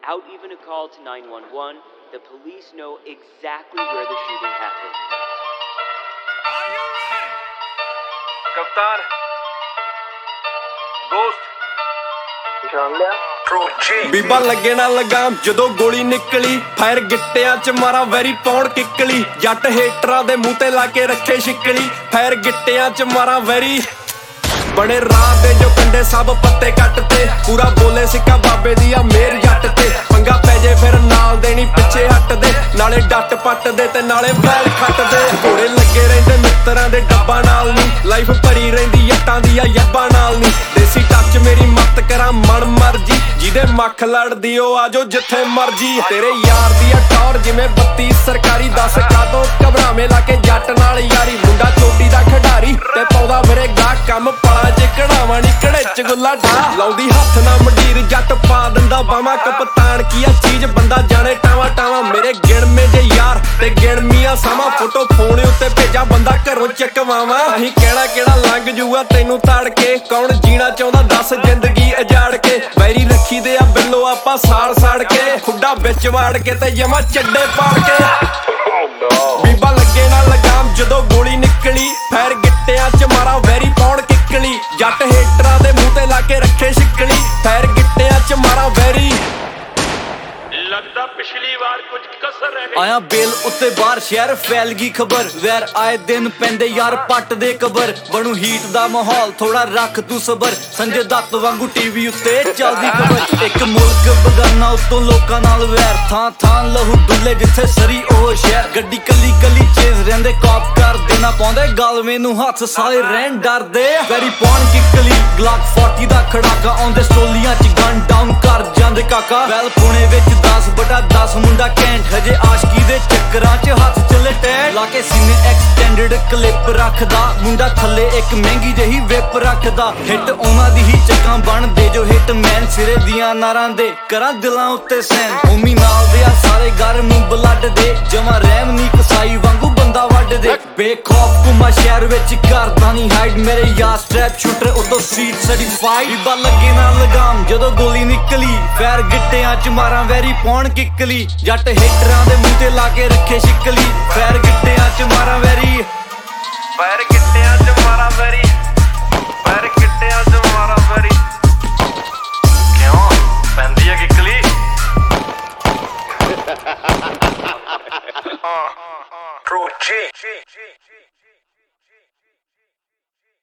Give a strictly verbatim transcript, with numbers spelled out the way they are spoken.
without even a call to nine one one, the police know exactly where the shooting happened. Are you ready? Kaptan Ghost ਪਛਾਣ ਲਿਆ ਬੀਬਾ ਲੱਗੇ ਨਾ ਲਗਾਮ ਜਦੋਂ ਗੋਲੀ ਨਿਕਲੀ ਫਾਇਰ ਗਿੱਟਿਆਂ ਚ ਮਾਰਾ ਵੈਰੀ ਪੌਣ ਕਿੱਕਲੀ ਜੱਟ ਹੇਟਰਾਂ ਦੇ ਮੂੰਹ ਤੇ ਲਾ ਕੇ ਰੱਖੇ ਛਿੱਕਲੀ ਫਾਇਰ ਗਿੱਟਿਆਂ ਚ ਮਾਰਾ ਵੈਰੀ ਬਣੇ ਰਾਹ ਦੇ ਜੋ ਕੰਡੇ ਸਭ ਪੱਤੇ ਕੱਟ ਤੇ ਪੂਰਾ ਬੋਲੇ ਸਿੱਕਾ ਬਾਬੇ ਦੀ ਆ ਮੇਰ ਜੱਟ ਤੇ ਪੰਗਾ ਪੈ ਜੇ ਫਿਰ ਨਾਲ ਦੇਣੀ ਪਿੱਛੇ ਹੱਟ ਦੇ ਨਾਲੇ ਡੱਟ ਪੱਟ ਦੇ ਤੇ ਨਾਲੇ ਵੈਲ ਖੱਟ ਦੇ ਘੋੜੇ ਲੱਗੇ ਰਹਿੰਦੇ ਮਿੱਤਰਾਂ ਦੇ ਡੱਬਾ ਨਾਲ ਨੀ ਲਾਈਫ ਭਰੀ ਰਹਿੰਦੀ ਜੱਟਾਂ ਦੀ ਆ ਯੱਬਾਂ ਨਾਲ ਨੀ ਦੇਸੀ ਟੱਚ ਮੇਰੀ ਮੱਤ ਕਰਾਂ ਮਨ ਮਰਜੀ ਜਿਹਦੇ ਮੱਖ ਲੜਦੀ ਉਹ ਆਜੋ ਜਿੱਥੇ ਮਰਜੀ ਤੇਰੇ ਯਾਰ ਦੀ ਆ ਟੌਰ ਜਿਵੇਂ ਬੱਤੀ ਸਰਕਾਰੀ ਦੱਸ ਕਾਦੋਂ ਘਬਰਾਵੇਂ ਲਾ ਕੇ ਜੱਟ ਨਾਲ ਯਾਰੀ ਮੁੰਡਾ ਚੋਟੀ ਦਾ ਖਿਡਾਰੀ ਤੇ ਪਾਉਂਦਾ ਮੇਰੇ ਗਾਹ ਕੰਮ ਪਲਾ ਜੇ ਕਢਾਵਾਂ ਨੀ ਕੜੇ ਚ ਗੁੱਲਾ ਢਾ ਲਾਉਂਦੀ ਹੱਥ ਨਾ ਮੰਡੀਰ ਜੱਟ ਪਾ ਦਿੰਦਾ ਬਾਵਾ ਕਪਤਾਨ ਕੀ ਆ ਚੀਜ਼ ਬੰਦਾ ਜਾਣੇ ਟਾਵਾ ਟਾਵਾ ਮੇਰੇ ਗਿਣਵੇਂ ਜੇ ਯਾਰ ਤੇ ਗਿਣਮੀਆਂ ਸਾਵਾਂ ਫੋਟੋ ਫੋਨ ਉੱਤੇ ਭੇਜਾ ਬੰਦਾ ਘਰੋਂ ਚੱਕਵਾਵਾਂ ਅਸੀਂ ਕਹਿਣਾ ਕਿਹੜਾ ਲੰਘ ਜੂਗਾ ਤੈਨੂੰ ਤੜ ਕੇ ਕੌਣ ਜੀਣਾ ਚਾਹੁੰਦਾ ਦੱਸ ਜ਼ਿੰਦਗੀ ਉਜਾੜ ਕੇ ਵੈਰੀ ਰੱਖੀ ਦੇ ਆ ਬਿੱਲੋ ਆਪਾਂ ਸਾੜ ਸਾੜ ਕੇ ਖੁੱਡਾ ਵਿੱਚ ਵਾੜ ਕੇ ਤੇ ਜਮਾ ਚੱਡੇ ਪਾੜ ਕੇ ਬੀਬਾ ਲੱਗੇ ਨਾ ਲਗਾਮ ਜਦੋਂ ਗੋਲੀ ਨਿਕਲੀ ਫੈਰ ਗਿੱਟਿਆਂ ਚ ਮਾਰਾ ਵੈਰੀ ਪੌਣ ਕਿੱਕਲੀ ਜੱਟ ਹੇਟਰਾਂ ਦੇ ਮੂੰਹ ਤੇ ਲਾ ਕੇ ਰੱਖੇ ਛਿੱਕਲੀ ਫੈਰ ਗਿੱਟਿਆਂ ਚ ਮਾਰਾ ਵੈਰੀ लगता पिछली बार कुछ कसर रह गई ਆਇਆ ਬੇਲ ਉੱਤੇ ਬਾਹਰ ਸ਼ਹਿਰ ਫੈਲ ਗਈ ਖਬਰ ਵੈਰ ਆਏ ਦਿਨ ਪੈਂਦੇ ਯਾਰ ਪੱਟ ਦੇ ਕਬਰ ਬਣੂ ਹੀਟ ਦਾ ਮਾਹੌਲ ਥੋੜਾ ਰੱਖ ਤੂੰ ਸਬਰ ਸੰਜੇ ਦੱਤ ਵਾਂਗੂ ਟੀਵੀ ਉੱਤੇ ਚੱਲਦੀ ਖਬਰ ਇੱਕ ਮੁਲਕ ਬਗਾਨਾ ਉੱਤੋਂ ਲੋਕਾਂ ਨਾਲ ਵੈਰ ਥਾਂ ਥਾਂ ਲਹੂ ਡੁੱਲੇ ਜਿੱਥੇ ਸਰੀ ਉਹ ਸ਼ਹਿਰ ਗੱਡੀ ਕੱਲੀ ਕੱਲੀ ਚੇਜ਼ ਰਹਿੰਦੇ ਕਾਪ ਕਰ ਦੇਣਾ ਪਾਉਂਦੇ ਗਲਵੇਂ ਨੂੰ ਹੱਥ ਸਾਰੇ ਰਹਿਣ ਡਰਦੇ ਵੈਰੀ ਪੌਣ ਕਿੱਕਲੀ ਗਲਾਕ ਚਾਲੀ ਦਾ ਖੜਾਕਾ ਆਉਂਦੇ ਸਟੋਲੀਆਂ ਚ ਗਨ ਡਾਊਨ ਕਰ ਜਾਂਦੇ ਕਾਕਾ ਵੈਲ ਪੁਣੇ ਵਿੱਚ ਦਸ ਬਟਾ ਦਸ ਮੁੰਡਾ ਕੈਂਟ ਹਜੇ ਆਸ਼ਕੀ ਦੇ ਚੱਕਰਾਂ ਚ ਹੱਥ ਚੱਲੇ ਟੈਟ ਲਾ ਕੇ ਸੀਨੇ ਐਕਸਟੈਂਡਡ ਕਲਿੱਪ ਰੱਖਦਾ ਮੁੰਡਾ ਥੱਲੇ ਇੱਕ ਮਹਿੰਗੀ ਜਿਹੀ ਵਿਪ ਰੱਖਦਾ ਹਿੱਟ ਉਹਨਾਂ ਦੀ ਹੀ ਚੱਕਾਂ ਬਣਦੇ ਜੋ ਹਿੱਟ ਮੈਨ ਸਿਰੇ ਦੀਆਂ ਨਾਰਾਂ ਦੇ ਕਰਾਂ ਦਿਲਾਂ ਉੱਤੇ ਸੈਨ ਹੋਮੀ ਨਾਲ ਦੇ ਆ ਸਾਰੇ ਗਰਮ ਬਲੱਡ ਦੇ ਜਮਾ ਰਹਿਮ ਨੀ ਕਸਾਈ ਵਾਂਗੂ ਬੰਦਾ ਵੱਢ ਦੇ ਬੇਖੌਫ ਕੁਮਾ ਸ਼ਹਿਰ ਵਿੱਚ ਕਰਦਾ ਨਹੀਂ ਹਾਈਡ ਮੇਰੇ ਯਾਰ ਸਟ੍ਰੈਪ ਸ਼ੂਟਰ ਉਦੋਂ ਸੀਟ ਸਰਟੀਫਾਈਡ ਬੀਬਾ ਲੱਗੇ ਨਾ ਲਗਾਮ ਜਦੋਂ ਗੋਲੀ ਨਿਕਲੀ ਫੈਰ ਗਿੱਟਿਆਂ ਚ ਮਾਰਾਂ ਵੈਰੀ ਪੌਣ ਕਿੱਕਲੀ ਜੱਟ ਹੇਟਰਾਂ ਦੇ ਮੂੰਹ ਤੇ ਲਾ ਕੇ ਰੱਖੇ ਛਿੱਕਲੀ ਫੈਰ ਗਿੱਟਿਆਂ ਚ ਮਾਰਾਂ ਵੈਰੀ ਫੈਰ ਗਿੱਟਿਆਂ ਚ ਮਾਰਾਂ ਵੈਰੀ